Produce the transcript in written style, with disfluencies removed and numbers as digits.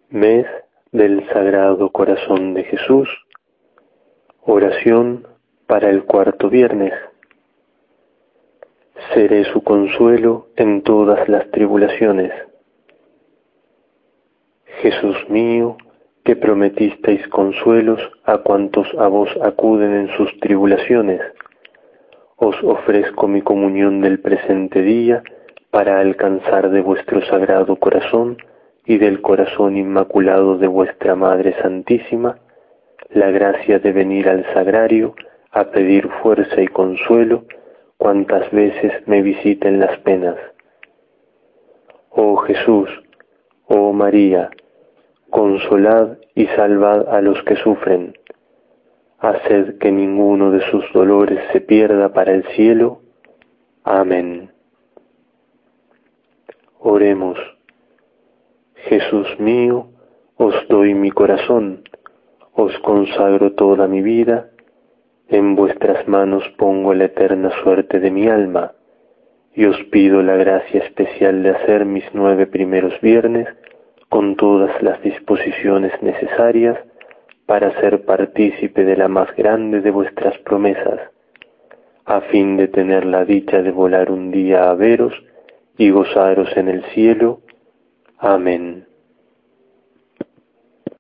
Mes del Sagrado Corazón de Jesús. Oración para el cuarto viernes. Seré su consuelo en todas las tribulaciones. Jesús mío, que prometisteis consuelos a cuantos a vos acuden en sus tribulaciones, os ofrezco mi comunión del presente día para alcanzar de vuestro Sagrado Corazón y del corazón inmaculado de vuestra Madre Santísima la gracia de venir al sagrario a pedir fuerza y consuelo cuantas veces me visiten las penas. Oh Jesús, oh María, consolad y salvad a los que sufren. Haced que ninguno de sus dolores se pierda para el cielo. Amén. Oremos. Jesús mío, os doy mi corazón, os consagro toda mi vida, en vuestras manos pongo la eterna suerte de mi alma, y os pido la gracia especial de hacer mis 9 primeros viernes con todas las disposiciones necesarias para ser partícipe de la más grande de vuestras promesas, a fin de tener la dicha de volar un día a veros y gozaros en el cielo. Amén.